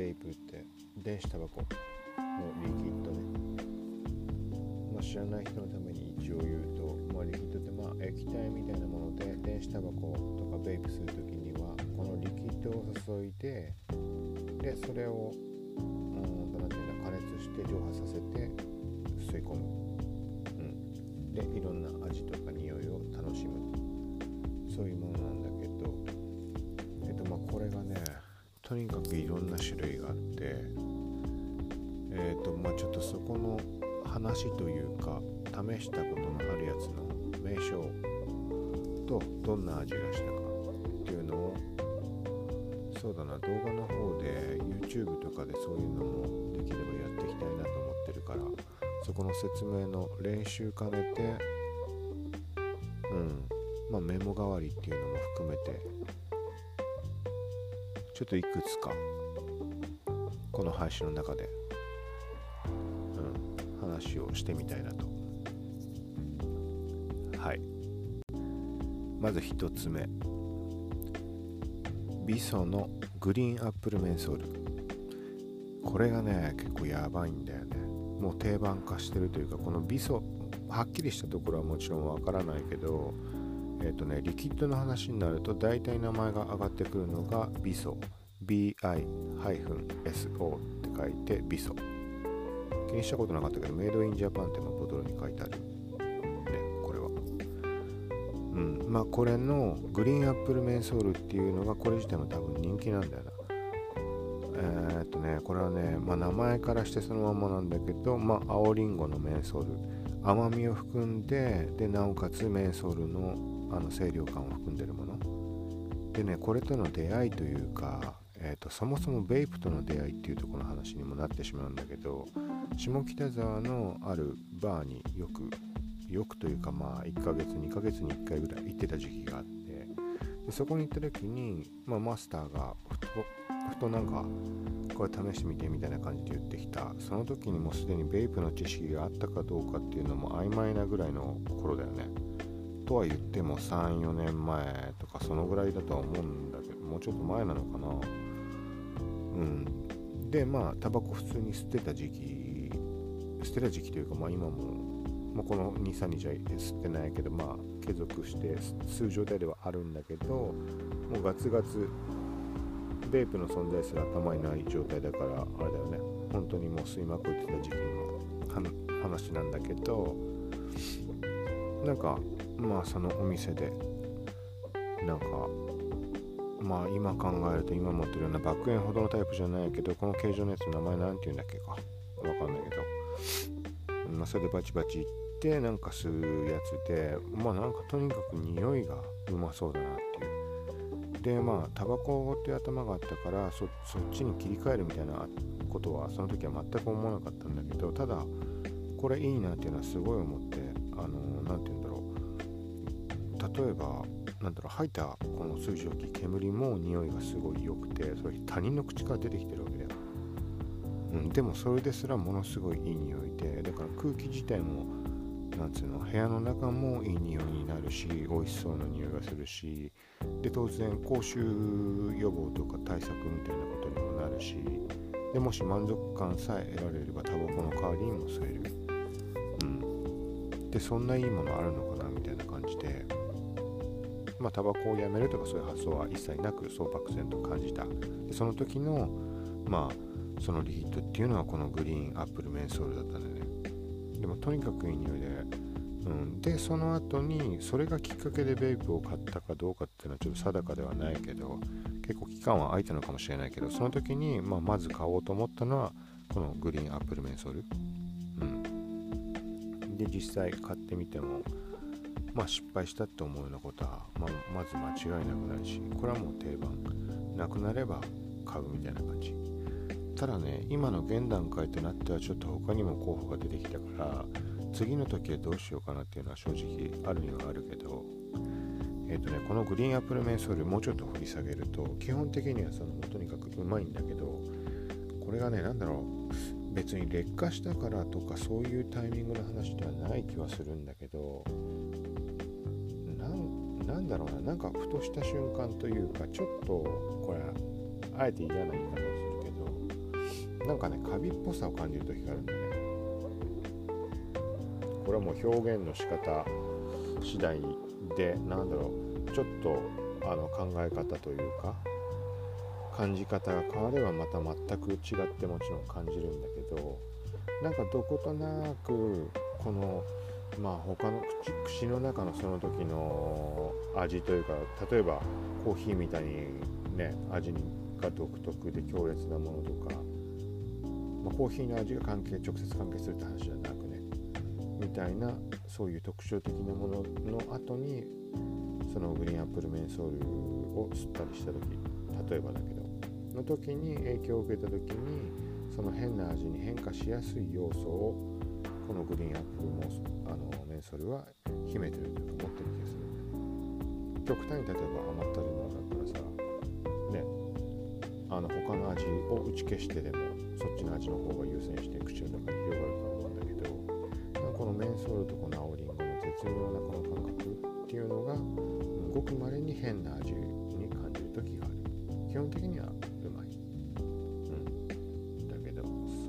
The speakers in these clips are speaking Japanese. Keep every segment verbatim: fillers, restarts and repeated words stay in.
ベイプって電子タバコのリキッドね。まあ、知らない人のために一応言うと、まあ、リキッドってまあ液体みたいなもので、電子タバコとかベイプするときにはこのリキッドを注いで、でそれをうんなんていうの加熱して蒸発させて吸い込む、うん、でいろんな味とか匂いを楽しむ、そういうものなんだけど、えっとまあこれがねとにかくいろんな種類があって、えっとまあちょっとそこの話というか試したことのあるやつの名称とどんな味がしたかっていうのを、そうだな、動画の方で YouTube とかでそういうのもできればやっていきたいなと思ってるから、そこの説明の練習兼ねて、うんまあメモ代わりっていうのも含めてちょっといくつかこの配信の中で、うん、話をしてみたいなと。はい、まず一つ目、ビソのグリーンアップルメンソール。これがね結構やばいんだよね。もう定番化してるというか、このビソはっきりしたところはもちろんわからないけど、えっとねリキッドの話になると大体名前が上がってくるのがビソ、 ビーアイエスオー って書いてビソ。気にしたことなかったけどメイドインジャパンってもボトルに書いてあるね、これは。うんまあこれのグリーンアップルメンソールっていうのがこれ自体も多分人気なんだよな。えー、っとねこれはね、まあ、名前からしてそのままなんだけど、まあ青リンゴのメンソール、甘みを含んで、でなおかつメンソールのあの清涼感を含んでるものでね、これとの出会いというか、えー、とそもそもベイプとの出会いっていうところの話にもなってしまうんだけど、下北沢のあるバーによくよくというかまあいっかげつにかげつにいっかいぐらい行ってた時期があって、でそこに行った時に、まあ、マスターがふとふとなんかこれ試してみてみたいな感じで言ってきた。その時にもうすでにベイプの知識があったかどうかっていうのも曖昧なぐらいの頃だよね。とは言ってもさん、よねんまえとかそのぐらいだとは思うんだけど、もうちょっと前なのかな。うんでまあタバコ普通に吸ってた時期捨てた時期というか、まあ今も、まあ、このに、さんにちは吸ってないけど、まあ継続して吸う状態ではあるんだけど、もうガツガツベープの存在すら頭にない状態だから、あれだよね、本当にもう吸いまくってた時期の話なんだけど、なんかまあそのお店でなんかまあ今考えると今持ってるようなバックエンほどのタイプじゃないけど、この形状のやつの名前なんて言うんだっけかわかんないけど、まあそれでバチバチいってなんか吸うやつで、まあなんかとにかく匂いがうまそうだなっていう。でまあタバコって頭があったから そ, そっちに切り替えるみたいなことはその時は全く思わなかったんだけど、ただこれいいなっていうのはすごい思って、あのなんて言うんだろう、例えばなんだろう、吐いたこの水蒸気煙も匂いがすごい良くて、それ他人の口から出てきてるわけだよ、うん、でもそれですらものすごいいい匂いで、だから空気自体もなんつうの、部屋の中もいい匂いになるし、美味しそうな匂いがするし、で当然口臭予防とか対策みたいなことにもなるし、でもし満足感さえ得られればタバコの代わりにも吸える、うん、でそんないいものあるのかなみたいな感じで、まあタバコをやめるとかそういう発想は一切なく、そう漠然と感じた。でその時のまあそのリヒットっていうのはこのグリーンアップルメンソールだったんだよね。でもとにかくいい匂いで、うん、でその後にそれがきっかけでベイプを買ったかどうかっていうのはちょっと定かではないけど、結構期間は空いたのかもしれないけど、その時に、まあ、まず買おうと思ったのはこのグリーンアップルメンソール、うん、で実際買ってみてもまあ失敗したって思うようなことは、まあ、まず間違いなくないし、これはもう定番、なくなれば買うみたいな感じ。ただね、今の現段階となってはちょっと他にも候補が出てきたから、次の時はどうしようかなっていうのは正直あるにはあるけど、えっとね、このグリーンアップルメンソールもうちょっと掘り下げると、基本的にはそのとにかくうまいんだけど、これがね、なんだろう、別に劣化したからとかそういうタイミングの話ではない気はするんだけど、なんなんだろうな、なんかふとした瞬間というか、ちょっとこれあえて嫌な言い方をするけど、 なんかねカビっぽさを感じる時があるんだよね。これはもう表現の仕方次第で、なんだろう、ちょっとあの考え方というか感じ方が変わればまた全く違ってもちろん感じるんだけど、なんかどことなくこのまあ他の 口, 口の中のその時の味というか、例えばコーヒーみたいにね味が独特で強烈なものとか、まあ、コーヒーの味が関係直接関係するって話じゃなくねみたいな、そういう特徴的なものの後にそのグリーンアップルメンソールを吸ったりした時、例えばだけどの時に影響を受けた時にその変な味に変化しやすい要素をこのグリーンアップルもあのメンソールは秘めてるというか持ってる気がするんだよね。極端に例えば甘ったるいものだったらさね、あの他の味を打ち消してでもそっちの味の方が優先して口の中に広がると思うんだけど、このメンソールとこの青リンゴの絶妙なこの感覚っていうのがごく稀に変な味に感じる時がある。基本的にはうまい、うん、だけど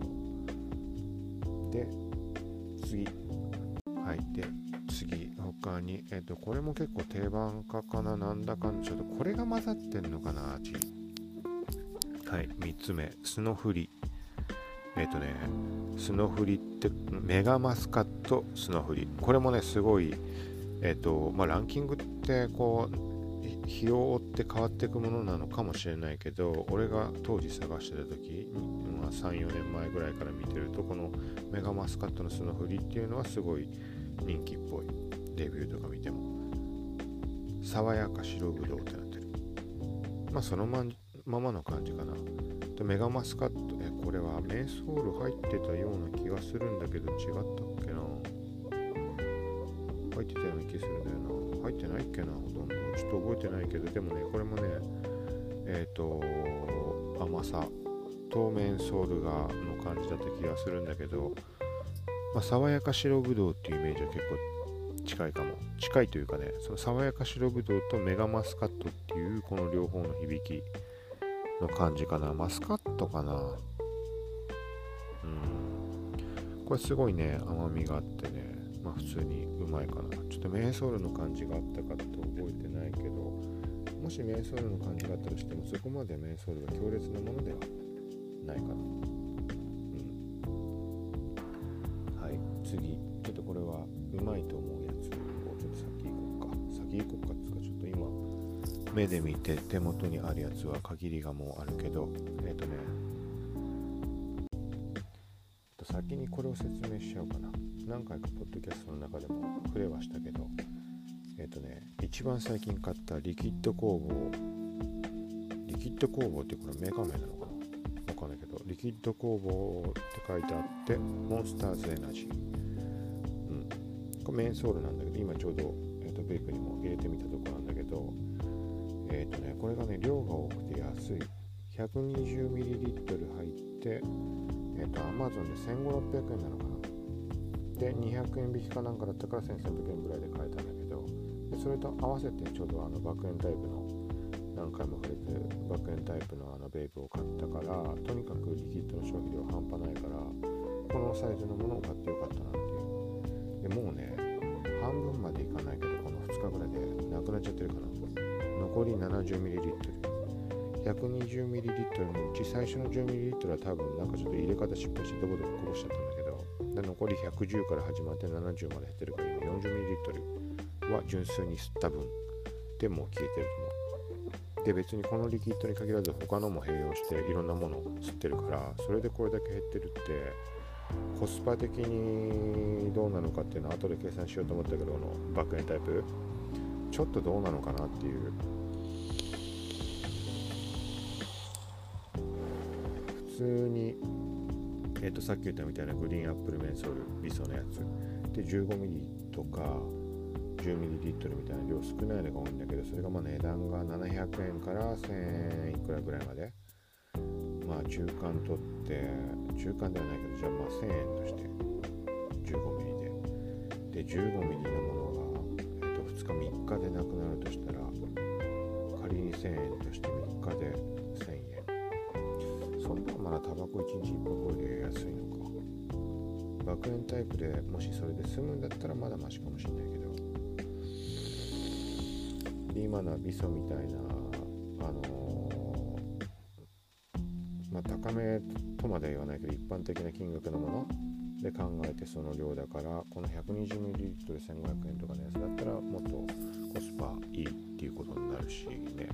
そうで次はいで次他にえっとこれも結構定番化かな、なんだかんだちょっとこれが混ざってんのかな味。はいみっつめスノフリ。えっとねスノフリってメガマスカットスノフリ、これもねすごいえっとまあランキングってこう日を追って変わっていくものなのかもしれないけど、俺が当時探してた時、まあ、さん、よねんまえぐらいから見てるとこのメガマスカットのスノフリっていうのはすごい人気っぽい。レビューとか見ても爽やか白ぶどうってなってる。まあそのまままの感じかな。でメガマスカットえこれはメンソール入ってたような気がするんだけど違ったっけな。入ってたような気するんだよな。入ってないっけな、ほとんどちょっと覚えてないけど、でもねこれもねえっ、ー、と甘さとメンソールがの感じだった気がするんだけど、まあ、爽やか白ぶどうっていうイメージは結構近いかも。近いというかね、その爽やか白ぶどうとメガマスカットっていうこの両方の響きの感じかな。マスカットかな。うんこれすごいね甘みがあってね、まあ普通にうまいかな。ちょっとメンソールの感じがあったかって覚えてないけど、もしメンソールの感じがあったとしてもそこまでメンソールが強烈なものではないかな。うんはい次ちょっとこれはうまいと思うやつをちょっと先行こうか先行こうかっていうか、ちょっと今目で見て手元にあるやつは限りがもうあるけど、えっ、ー、とね先にこれを説明しちゃおうかな。何回かポッドキャストの中でも触れはしたけど、えっ、ー、とね一番最近買ったリキッド工房リキッド工房ってこれメガメなのかなわかんないけど、リキッド工房って書いてあってモンスターズエナジー、うん、これメンソールなんだけど今ちょうど、えー、とベイクにも入れてみたところなんだけど、えっ、ー、とねこれがね量が多くて安い ひゃくにじゅうミリリットル 入ってえっ、ー、と Amazon でせんごひゃくろっぴゃくえんなのかな。でにひゃくえん引きかなんかだったからせんさんびゃくえんぐらいで買えたんだけど、でそれと合わせてちょうどあの爆炎タイプの何回も触れてる爆炎タイプのあのベイプを買ったから、とにかくリキッドの消費量半端ないからこのサイズのものを買ってよかったなっていう。でもうね半分までいかないけどこのふつかぐらいでなくなっちゃってるかな。残り ななじゅうミリリットル、ひゃくにじゅうミリリットルのうち最初の じゅうミリリットルは多分なんかちょっと入れ方失敗してどこどここぼしちゃったんだけど、で残りひゃくじゅうから始まってななじゅうまで減ってるから今 よんじゅうミリリットル は純粋に吸った分でもう消えてると思う。で別にこのリキッドに限らず他のも併用していろんなものを吸ってるから、それでこれだけ減ってるってコスパ的にどうなのかっていうのは後で計算しようと思ったけど、この爆炎タイプちょっとどうなのかなっていう。普通にえっとさっき言ったみたいなグリーンアップルメンソールビソのやつで じゅうごミリ とかじゅうミリリットルみたいな量少ないのが多いんだけど、それがまあ値段がななひゃくえんからせんえんいくらぐらいまで、まあ中間取って中間ではないけど、じゃあまあせんえんとしてじゅうごミリででじゅうごミリのものが、えっとふつかみっかでなくなるとしたら仮にせんえんとしてみっかでせんえん、そんなまな、タバコいちにちいっぽんこより安いのか。爆煙タイプでもしそれで済むんだったらまだマシかもしれないけど、で今のはビソみたいなあのー、まあ高めとまでは言わないけど一般的な金額のもので考えてその量だから、この ひゃくにじゅうミリリットル せんごひゃくえんとかのやつだったらもっとコスパいいっていうことになるしね。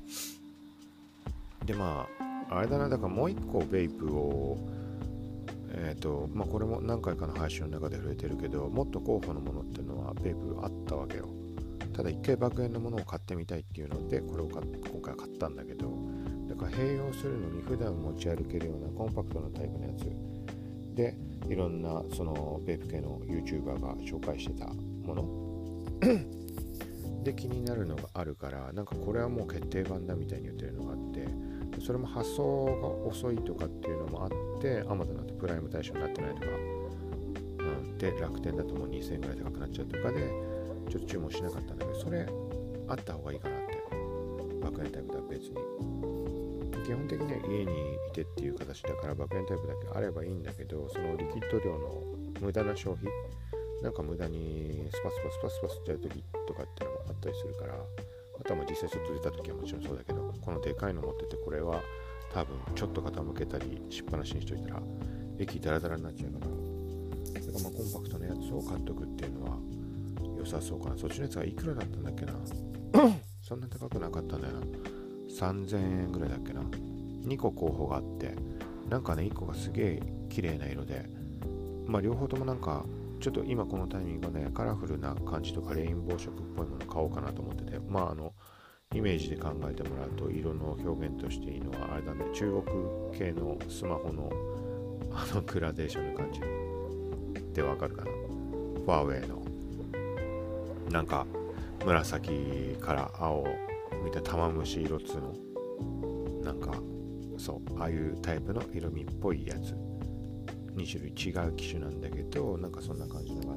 でまああれだな、だからもう一個ベイプをえっとまあこれも何回かの配信の中で触れてるけど、もっと候補のものっていうのはベイプあったわけよ。ただ一回爆煙のものを買ってみたいっていうのでこれを今回買ったんだけど、だから併用するのに普段持ち歩けるようなコンパクトなタイプのやつで、いろんなそのベイプ系の YouTuber が紹介してたもので気になるのがあるから、なんかこれはもう決定版だみたいに言ってるのがあって、それも発送が遅いとかっていうのもあって Amazon だとプライム対象になってないとか、うん、で楽天だともうにせんえんぐらい高くなっちゃうとかでちょっと注文しなかったんだけど、それあった方がいいかなって。爆煙タイプとは別に基本的には家にいてっていう形だから爆煙タイプだけあればいいんだけど、そのリキッド量の無駄な消費、なんか無駄にスパスパスパスパスしちゃう時とかっていうのもあったりするから、あとはまあ実際ちょっと出た時はもちろんそうだけど、このでかいの持っててこれは多分ちょっと傾けたりしっぱなしにしといたら液ダラダラになっちゃうから、だからまあコンパクトなやつを買っとくっていうのは良さそうかな。そっちのやつはいくらだったんだっけなそんな高くなかったんだよな。さんぜんえんぐらいだっけな。にこ候補があって、なんかねいっこがすげえ綺麗な色で、まあ両方ともなんかちょっと今このタイミングねカラフルな感じとかレインボー色っぽいもの買おうかなと思ってて、まああのイメージで考えてもらうと色の表現としていいのはあれだね、中国系のスマホのあのグラデーションの感じでわかるかな。ファーウェイのなんか紫から青みたいな玉虫色っつうの、なんかそうああいうタイプの色味っぽいやつに種類違う機種なんだけど、なんかそんな感じのがあって、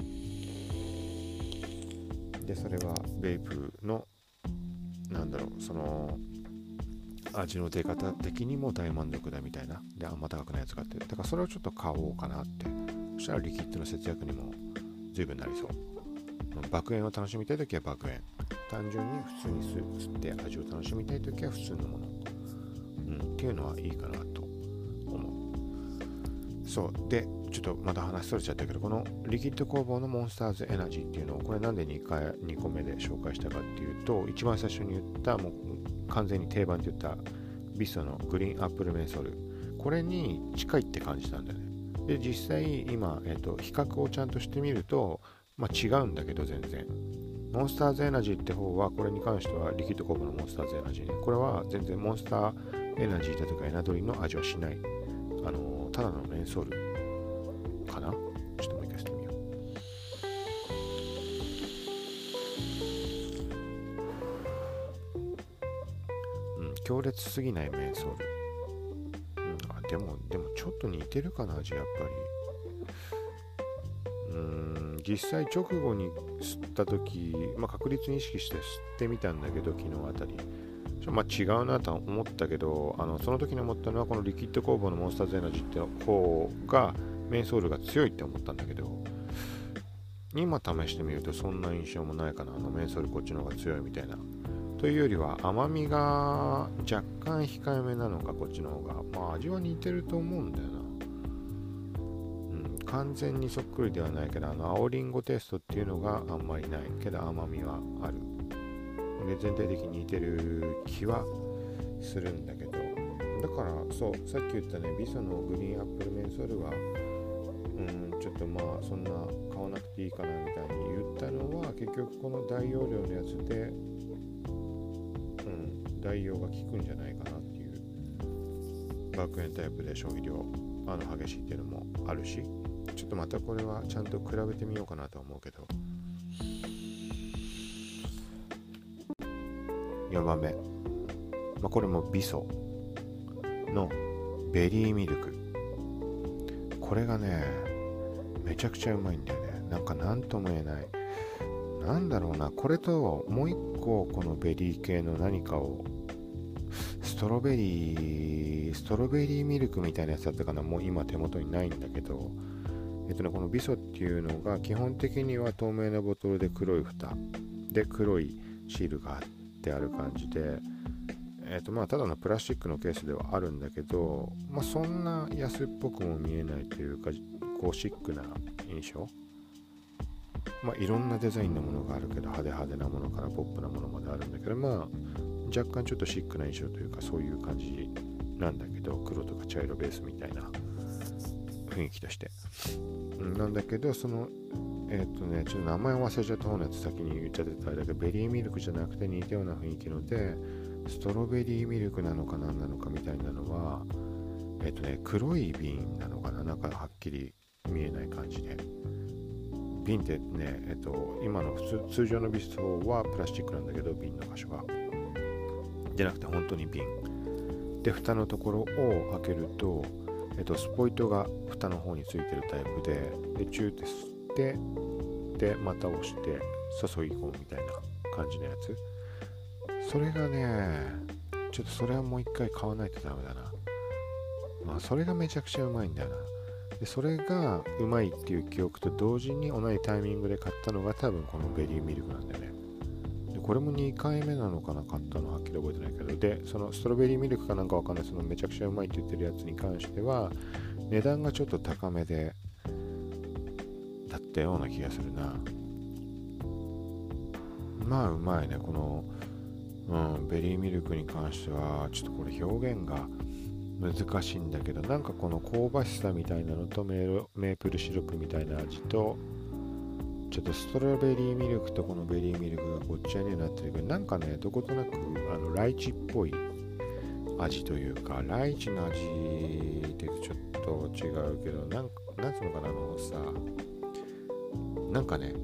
でそれはベイプのなんだろう、その味の出方的にも大満足だみたいな、であんま高くないやつがあって、だからそれをちょっと買おうかなって。そしたらリキッドの節約にも随分なりそう。爆煙を楽しみたいときは爆煙、単純に普通に吸って味を楽しみたいときは普通のもの、うん、っていうのはいいかなと思う。そうでちょっとまた話それちゃったけど、このリキッド工房のモンスターズエナジーっていうのをこれなんでにかいにこめで紹介したかっていうと、一番最初に言ったもう完全に定番って言ったビストのグリーンアップルメンソール、これに近いって感じたんだよね。で実際今、えーと、比較をちゃんとしてみるとまあ違うんだけど、全然モンスターズエナジーって方はこれに関してはリキッド工房のモンスターズエナジーね、これは全然モンスターエナジーだとかエナドリの味はしない、あのー、ただのメンソールかな。ちょっともう一回してみよう。うん、強烈すぎないメンソール、うん、あでもでもちょっと似てるかな味、やっぱりうーん実際直後に吸った時、まあ、確率に意識して吸ってみたんだけど、昨日あたりまあ違うなとは思ったけど、あのその時に思ったのはこのリキッド工房のモンスターズエナジーって方がメンソールが強いって思ったんだけど、今試してみるとそんな印象もないかな。あのメンソールこっちの方が強いみたいなというよりは甘みが若干控えめなのか、こっちの方がまあ味は似てると思うんだよな。完全にそっくりではないけど、あの青リンゴテイストっていうのがあんまりないけど甘みはあるで、全体的に似てる気はするんだけど、だからそうさっき言ったねビソのグリーンアップルメンソールはうんちょっとまあそんな買わなくていいかなみたいに言ったのは、結局この大容量のやつでうん代用が効くんじゃないかなっていう、爆煙タイプで消費量あの激しいっていうのもあるし、ちょっとまたこれはちゃんと比べてみようかなと思うけど。よんばんめ、まあ、これもビソのベリーミルク、これがねめちゃくちゃうまいんだよね。なんかなんとも言えない、なんだろうな、これともう一個このベリー系の何かをストロベリーストロベリーミルクみたいなやつだったかな、もう今手元にないんだけど、えっとねこのビソっていうのが基本的には透明なボトルで黒い蓋で黒いシールが貼ってある感じで、えっとまあただのプラスチックのケースではあるんだけど、まあそんな安っぽくも見えないというか、こうシックな印象。まあいろんなデザインのものがあるけど、派手派手なものからポップなものまであるんだけど、まあ若干ちょっとシックな印象というか、そういう感じなんだけど、黒とか茶色ベースみたいな雰囲気としてなんだけど、そのえっ、とねちょっと名前忘れちゃった方のやつ先に言っちゃってたあれだけど、ベリーミルクじゃなくて似たような雰囲気ので、ストロベリーミルクなのか何なのかみたいなのは、えっ、とね黒い瓶なのかな、中はっきり見えない感じで、瓶ってね、えっ、と今の普通通常のビストはプラスチックなんだけど、瓶の箇所がじゃなくて本当に瓶で、蓋のところを開けると、えっと、スポイトが蓋の方についてるタイプで、でチューって吸ってでまた押して注ぎ込むみたいな感じのやつ。それがねちょっとそれはもう一回買わないとダメだな。まあそれがめちゃくちゃうまいんだよな。でそれがうまいっていう記憶と同時に同じタイミングで買ったのが多分このベリーミルクなんだよね。でこれもにかいめなのかな、買ったのはっきり覚えてないけど、でそのストロベリーミルクかなんかわかんない、そのめちゃくちゃうまいって言ってるやつに関しては値段がちょっと高めでだったような気がするな。まあうまいねこの、うん、ベリーミルクに関しては。ちょっとこれ表現が難しいんだけど、なんかこの香ばしさみたいなのとメーメープルシロップみたいな味と、ちょっとストロベリーミルクとこのベリーミルクがごっちゃにはなってるけど、なんかねどことなくあのライチっぽい味というか、ライチの味ってちょっと違うけど、なんかなんつうのかな、あのさ、なんかね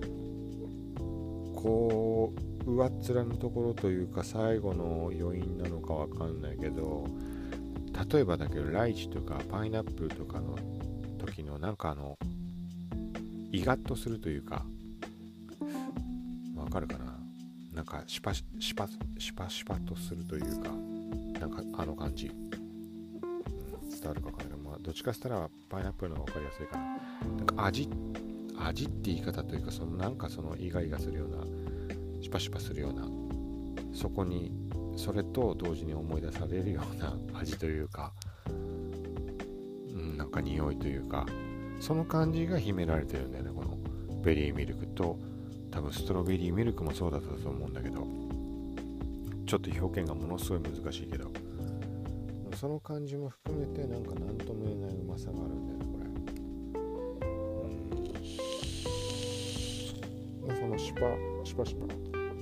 こう上っ面のところというか最後の余韻なのかわかんないけど、例えばだけどライチとかパイナップルとかの時のなんかあのイガッとするというか、わかるかな、なんかシパシパシパシパとするというか、なんかあの感じ、うん、伝わるかわかんないけど、まあどっちかしたらパイナップルの方がわかりやすいかな。なんか味味って言い方というか、そのなんかそのイガイガするような、シパシパするような、そこにそれと同時に思い出されるような味というか、うん、なんか匂いというか、その感じが秘められてるんだよね、このベリーミルクと。多分ストロベリーミルクもそうだったと思うんだけど、ちょっと表現がものすごい難しいけど、その感じも含めてなんか何とも言えないうまさがあるんだよねこれ。うん、そのシパシパシパ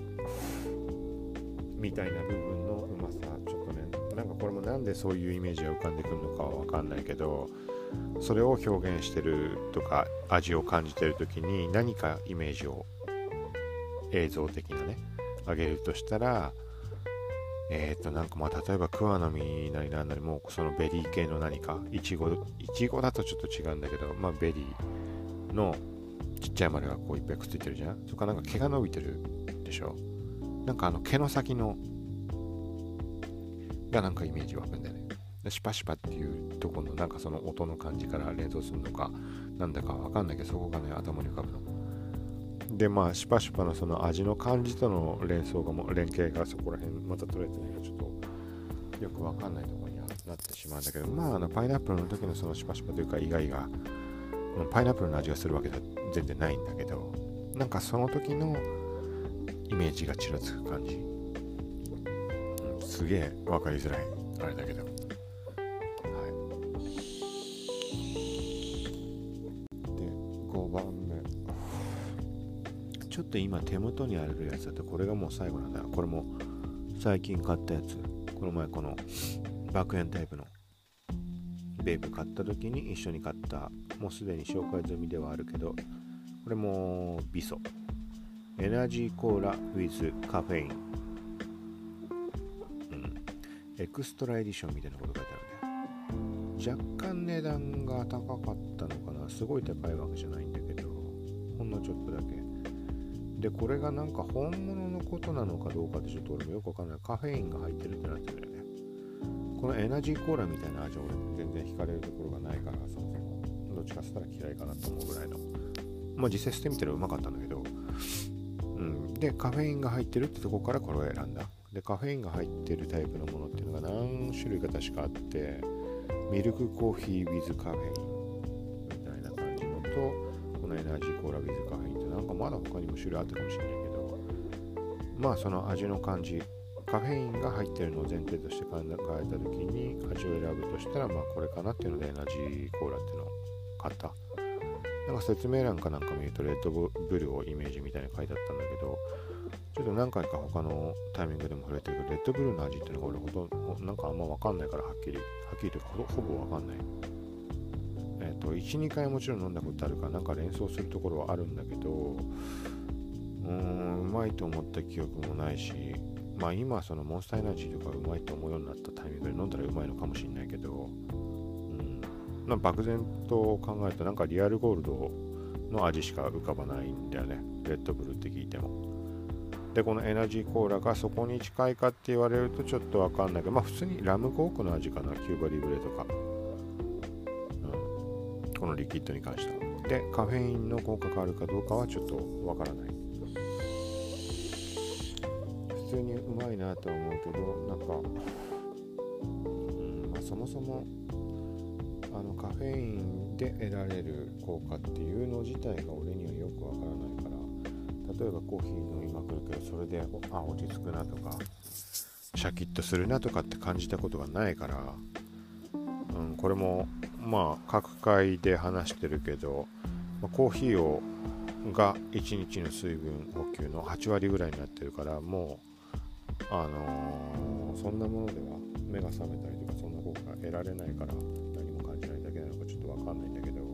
みたいな部分のうまさ、ちょっとね、なんかこれもなんでそういうイメージが浮かんでくるのかは分かんないけど、それを表現してるとか味を感じてるときに何かイメージを映像的なね上げるとしたら、えーとなんかまあ例えば桑の実なりなんなり、もうそのベリー系の何か、いちごいちごだとちょっと違うんだけど、まあベリーのちっちゃい丸がこういっぱいくっついてるじゃん。そこからなんか毛が伸びてるでしょ。なんかあの毛の先のがなんかイメージ湧くんだよね。シパシパっていうところのなんかその音の感じから連想するのかなんだかわかんないけど、そこがね頭に浮かぶので、まあシパシパのその味の感じとの連想がも連携がそこら辺また取れてないからちょっとよくわかんないところにはなってしまうんだけど、まああのパイナップルの時のそのシパシパというか意外がパイナップルの味がするわけでは全然ないんだけど、なんかその時のイメージがちらつく感じ、うん、すげえわかりづらいあれだけど、ごばんめ、ちょっと今手元にあるやつだとこれがもう最後なんだ。これも最近買ったやつ、この前この爆炎タイプのベープ買った時に一緒に買った、もうすでに紹介済みではあるけど、これもビソエナジーコーラ with カフェイン、うん、エクストラエディションみたいなこと書いてあるんで、若干値段が高かったのかな。すごい高いわけじゃないんだけど、ほんのちょっとだけで、これがなんか本物のことなのかどうかってちょっと俺もよくわかんない。カフェインが入ってるってなってるよね。 このエナジーコーラみたいな味は俺全然惹かれるところがないから、そもそもどっちかしたら嫌いかなと思うぐらいの、まあ実際してみたらうまかったんだけど、うん、でカフェインが入ってるってとこからこれを選んだ。でカフェインが入ってるタイプのものっていうのが何種類か確かあって、ミルクコーヒー with カフェインみたいな感じのと、このエナジーコーラ with カフェインってなんかまだ他にも種類あったかもしれないけど、まあその味の感じ、カフェインが入ってるのを前提として考えた時に味を選ぶとしたら、まあこれかなっていうのでエナジーコーラっていうのを買った。なんか説明欄かなんか見るとレッドブルをイメージみたいに書いてあったんだけど、ちょっと何回か他のタイミングでも触れてるけど、レッドブルの味っていうのが俺ほとんどなんかあんま分かんないから、はっきりはっきりというか ほ, ほぼ分かんない。えっ、ー、といち、にかいもちろん飲んだことあるからなんか連想するところはあるんだけど、うーんうまいと思った記憶もないし、まあ今そのモンスターエナジーとかうまいと思うようになったタイミングで飲んだらうまいのかもしれないけど、うんまあ、漠然と考えるとなんかリアルゴールドの味しか浮かばないんだよね、レッドブルって聞いても。でこのエナジーコーラがそこに近いかって言われるとちょっとわかんないけど、まあ普通にラムコークの味かな、キューバリブレとか、うん、このリキッドに関しては。でカフェインの効果があるかどうかはちょっとわからない。普通にうまいなとは思うけど、なんか、うんまあ、そもそもあのカフェインで得られる効果っていうの自体が俺にはよくわからないから、例えばコーヒー飲みまくるけどそれであ落ち着くなとかシャキッとするなとかって感じたことがないから、うん、これもまあ各回で話してるけど、まあ、コーヒーをがいちにちの水分補給のはちわりぐらいになってるから、もうあのー、そんなものでは目が覚めたりとかそんな効果が得られないから何も感じないだけなのかちょっとわかんないんだけど、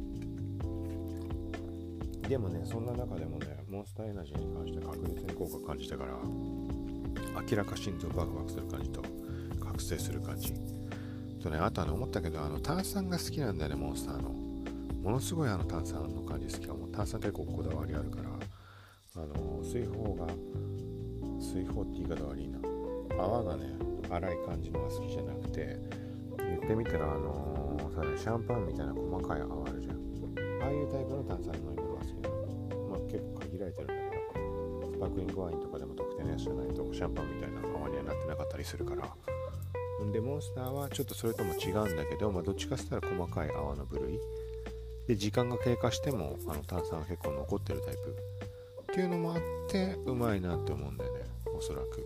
でもねそんな中でもねモンスターエナジーに関して確実に効果を感じたから、明らか心臓バクバクする感じと覚醒する感じとね、あとはね思ったけど、あの炭酸が好きなんだよね、モンスターのものすごいあの炭酸の感じ好きかも。炭酸結構こだわりあるから、あの水泡が水泡って言い方悪いな、泡がね粗い感じのが好きじゃなくて、言ってみたらあのー、さ、ね、シャンパンみたいな細かい泡あるじゃん、ああいうタイプの炭酸の飲み物が好きなの。まあ結構限られてるんだけど、スパークリングワインとかでも特定のやつじゃないとシャンパンみたいな泡にはなってなかったりするから、でモンスターはちょっとそれとも違うんだけど、まあ、どっちかしたら細かい泡の部類で、時間が経過してもあの炭酸が結構残ってるタイプっていうのもあってうまいなって思うんだよね、おそらく。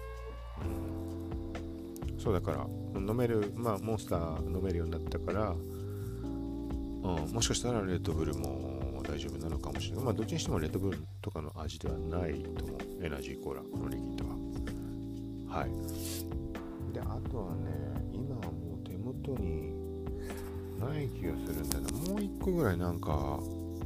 うん、そうだから飲める、まあモンスター飲めるようになったから、うん、もしかしたらレッドブルも大丈夫なのかもしれない。まあどっちにしてもレッドブルとかの味ではないと思う、エナジーコーラこのリキッドは。はい。であとはね、今はもう手元にない気がするんだよな。もう一個ぐらいなんか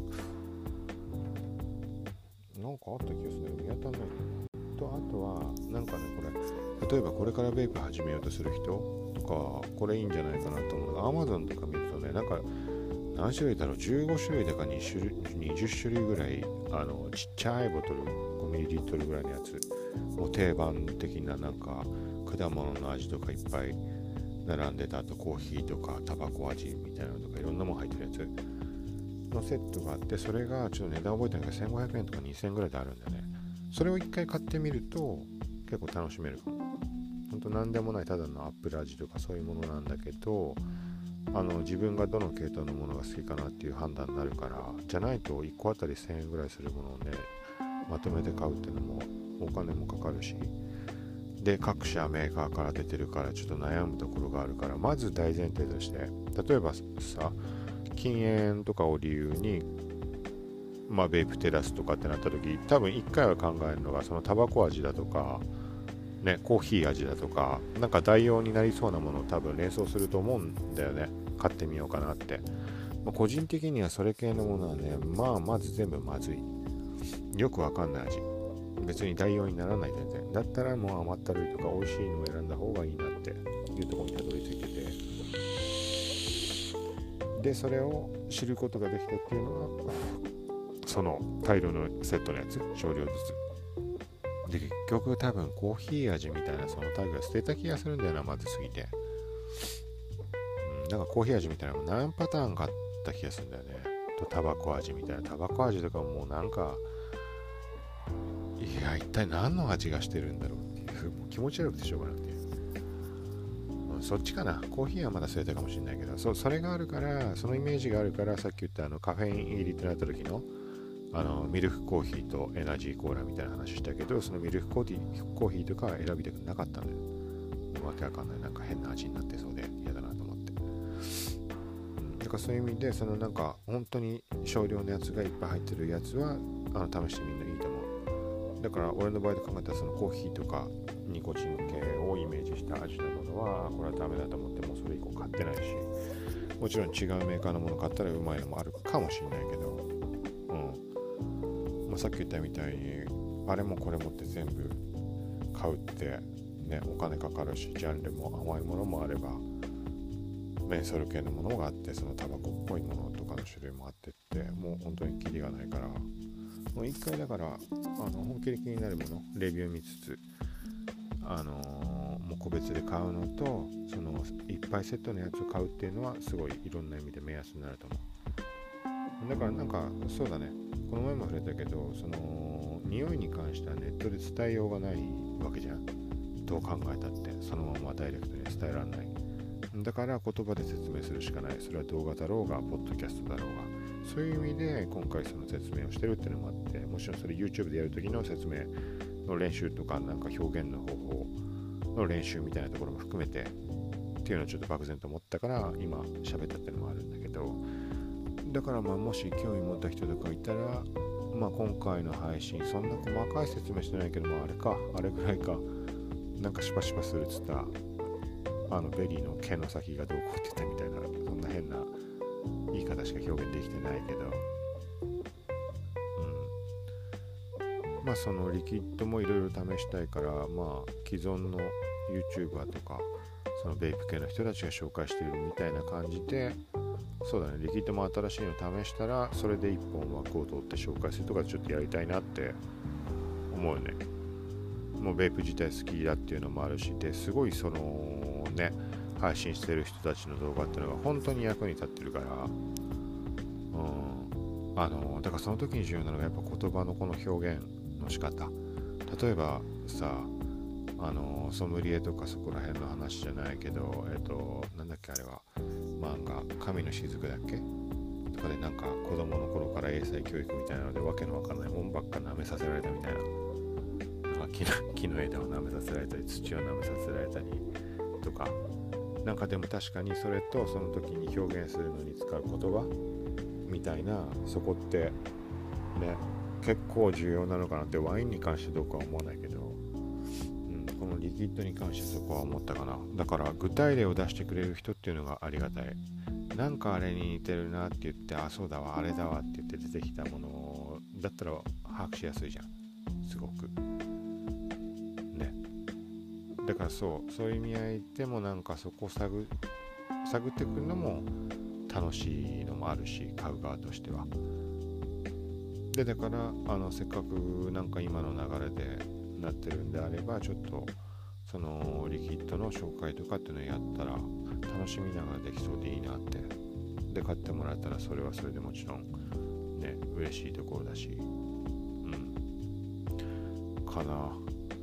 なんかあった気がするんだけど見当たんないんだよな。とあとはなんかね、これ例えばこれからベイプ始めようとする人とかこれいいんじゃないかなと思うのが、 Amazon とか見るとね、なんか何種類だろう、じゅうごしゅるいだかにじゅっしゅるいぐらいあのちっちゃいボトルごミリリットルぐらいのやつ、もう定番的ななんか果物の味とかいっぱい並んでた、あとコーヒーとかタバコ味みたいなのとかいろんなもん入ってるやつのセットがあって、それがちょっと値段覚えてないけどせんごひゃくえんとかにせんえんぐらいであるんだよね。それを一回買ってみると結構楽しめるかも。ほんと何でもないただのアップル味とかそういうものなんだけど、あの自分がどの系統のものが好きかなっていう判断になるから、じゃないといっこあたりせんえんぐらいするものをねまとめて買うっていうのもお金もかかるし、で各社メーカーから出てるからちょっと悩むところがあるから、まず大前提として、例えばさ禁煙とかを理由にまあベイプテラスとかってなった時、多分一回は考えるのがそのタバコ味だとかね、コーヒー味だとかなんか代用になりそうなものを多分連想すると思うんだよね。買ってみようかなって、まあ、個人的にはそれ系のものはね、まあまず全部まずい、よくわかんない味、別に代用にならない全然。だったらもう甘ったるいとか美味しいのを選んだ方がいいなっていうところにたどり着いてて、でそれを知ることができたっていうのはその大量のセットのやつ少量ずつで結局多分コーヒー味みたいなそのタグが捨てた気がするんだよな、まずすぎて。うん、なんかコーヒー味みたいなのも何パターンかあった気がするんだよね。とタバコ味みたいな、タバコ味とかもうなんか、いや一体何の味がしてるんだろうっていう、もう気持ち悪くてしょうがなくて、うん、そっちかな。コーヒーはまだ捨てたかもしれないけど、 そ, それがあるから、そのイメージがあるから、さっき言ったあのカフェイン入りってなった時のあのミルクコーヒーとエナジーコーラみたいな話したけど、そのミルクコーヒー、コーヒーとかは選びたくなかったんだよ。わけわかんない、なんか変な味になってそうで嫌だなと思って、うん、だからそういう意味で、そのなんか本当に少量のやつがいっぱい入ってるやつはあの試してみるのいいと思う。だから俺の場合で考えたら、そのコーヒーとかニコチン系をイメージした味のものはこれはダメだと思って、もうそれ以降買ってないし、もちろん違うメーカーのもの買ったらうまいのもあるかもしれないけど、まあ、さっき言ったみたいにあれもこれもって全部買うってね、お金かかるし、ジャンルも甘いものもあればメンソール系のものがあって、そのタバコっぽいものとかの種類もあってって、もう本当にキリがないから、もう一回だからあの本気で気になるものレビュー見つつ、あのー、もう個別で買うのと、そのいっぱいセットのやつを買うっていうのはすごいいろんな意味で目安になると思う。だからなんかそうだね、この前も触れたけど、その匂いに関してはネットで伝えようがないわけじゃん。どう考えたってそのままダイレクトに伝えられない。だから言葉で説明するしかない。それは動画だろうがポッドキャストだろうが、そういう意味で今回その説明をしてるっていうのもあって、もちろんそれ YouTube でやるときの説明の練習とか、なんか表現の方法の練習みたいなところも含めてっていうのをちょっと漠然と思ったから今喋ったっていうのもあるんだけど、だからまあもし興味持った人とかいたら、まあ今回の配信そんな細かい説明してないけども、あれかあれぐらいか、なんかシュパシュパするっつったあのベリーの毛の先がどうこうって言ったみたいな、そんな変な言い方しか表現できてないけど、うん、まあそのリキッドもいろいろ試したいから、まあ既存の YouTuber とかそのベイプ系の人たちが紹介しているみたいな感じで、そうだね、リキッドも新しいの試したらそれで一本枠を取って紹介するとかちょっとやりたいなって思うよね。もうベイプ自体好きだっていうのもあるし、ですごいそのね配信してる人たちの動画っていうのが本当に役に立ってるから、うん、あのだからその時に重要なのがやっぱ言葉のこの表現の仕方。例えばさ、あのソムリエとかそこら辺の話じゃないけど、えっとなんだっけあれは漫画神の雫だっけとかで、なんか子供の頃から英才教育みたいなのでわけのわかんないもんばっか舐めさせられたみたいな、なんか木の、木の枝を舐めさせられたり土を舐めさせられたりとか、なんかでも確かにそれとその時に表現するのに使う言葉みたいな、そこってね結構重要なのかなって、ワインに関してどうかは思わないけど、このリキッドに関してそこは思ったかな。だから具体例を出してくれる人っていうのがありがたい。なんかあれに似てるなって言って、あそうだわあれだわって言って出てきたものだったら把握しやすいじゃん、すごくね。だからそうそういう意味合いでも、なんかそこを探探ってくるのも楽しいのもあるし、買う側としては。でだからあのせっかくなんか今の流れでなってるんであれば、ちょっとそのリキッドの紹介とかっていうのをやったら楽しみながらできそうでいいなって。で買ってもらえたらそれはそれでもちろんね嬉しいところだし、うんかな。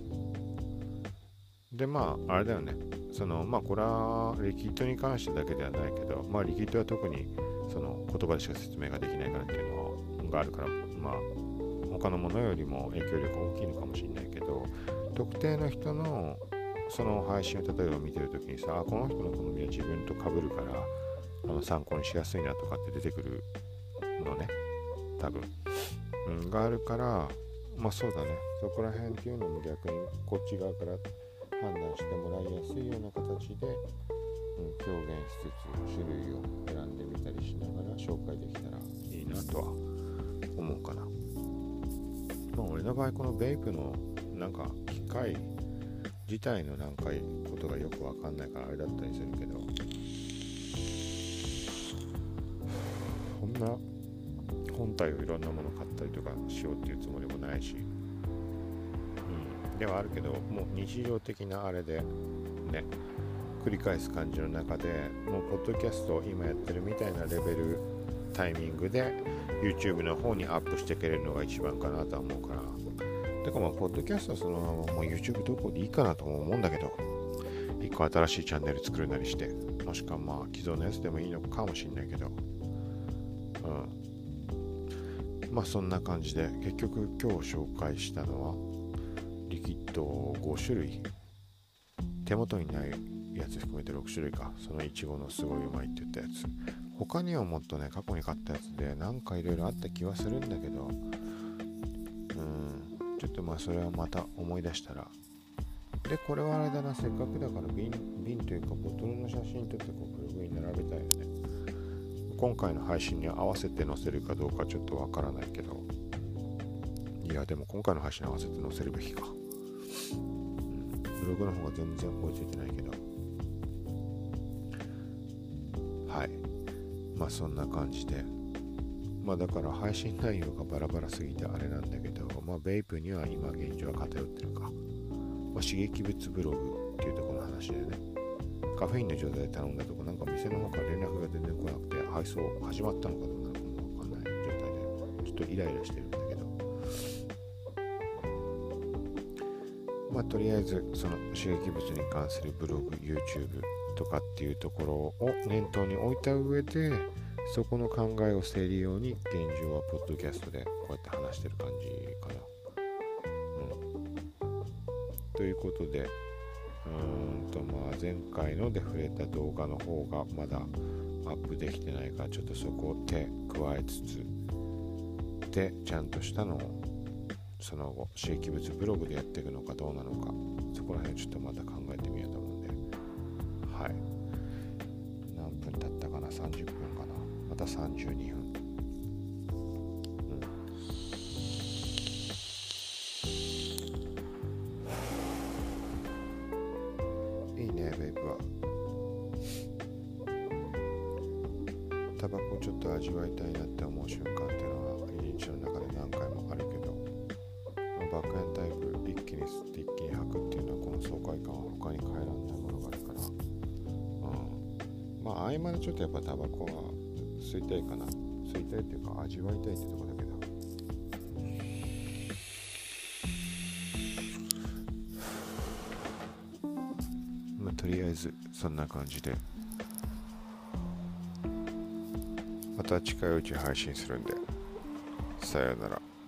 でまああれだよね、そのまあこれはリキッドに関してだけではないけど、まあリキッドは特にその言葉でしか説明ができないからっていうのがあるから、まあ他のものよりも影響力大きいのかもしれないけど、特定の人のその配信を例えば見てるときにさ、この人の好みは自分と被るからあの参考にしやすいなとかって出てくるのね、多分、うん、があるから、まあそうだね、そこら辺っていうのも逆にこっち側から判断してもらいやすいような形で、うん、表現しつつ種類を選んでみたりしながら紹介できたらいいなとは思うかな。まあ俺の場合このベイプのなんか機械自体のなんかことがよくわかんないからあれだったりするけど、そんな本体をいろんなもの買ったりとかしようっていうつもりもないし、 ではあるけど、もう日常的なあれでね繰り返す感じの中で、もうポッドキャストを今やってるみたいなレベルタイミングで YouTube の方にアップしてくれるのが一番かなとは思うから、てかまあポッドキャストはそのままもう YouTube 投稿でいいかなとも思うんだけど、一個新しいチャンネル作るなりして、もしくはまあ既存のやつでもいいのかもしれないけど、うんまあそんな感じで、結局今日紹介したのはリキッドご種類、手元にないやつ含めてろく種類か。そのいちごのすごいうまいって言ったやつ、他にはもっとね過去に買ったやつでなんかいろいろあった気はするんだけど、うんちょっとまあそれはまた思い出したら。でこれはあれだな、せっかくだから瓶瓶というかボトルの写真撮ってこうブログに並べたいよね。今回の配信に合わせて載せるかどうかちょっとわからないけど、いやでも今回の配信に合わせて載せるべきか、うん、ブログの方が全然追いついてないけど、はい、まあそんな感じで、まあだから配信内容がバラバラすぎてあれなんだけど、まあベイプには今現状は偏ってるか、まあ、刺激物ブログっていうところの話でね、カフェインの状態で頼んだとこ、なんか店の方から連絡が全然来なくて、配送始まったのかどうなのかもわかんない状態でちょっとイライラしてるんだけど、まあとりあえずその刺激物に関するブログ、YouTube とかっていうところを念頭に置いた上で、そこの考えを整理ように現状はポッドキャストでこうやって話してる感じかな。うん、ということで、うーんとまあ前回ので触れた動画の方がまだアップできてないから、ちょっとそこを手加えつつで、ちゃんとしたのをその後刺激物ブログでやっていくのかどうなのか、そこら辺ちょっとまた考えてみようと思うんで、はい、何分経ったかな、さんじゅっぷんかな、またさんじゅうにふん、うん、いいねベイプは。タバコちょっと味わいたいなって思う瞬間っていうのは一日の中で何回もあるけど、バックエンタイプ一気に吸って一気に吐くっていうのは、この爽快感は他に変えらんないものがあるから、うん、まあ合間でちょっとやっぱタバコは吸いたいかな、吸いたいっていうか味わいたいってとこだけど、まあとりあえずそんな感じで、また近いうち配信するんで、さようなら。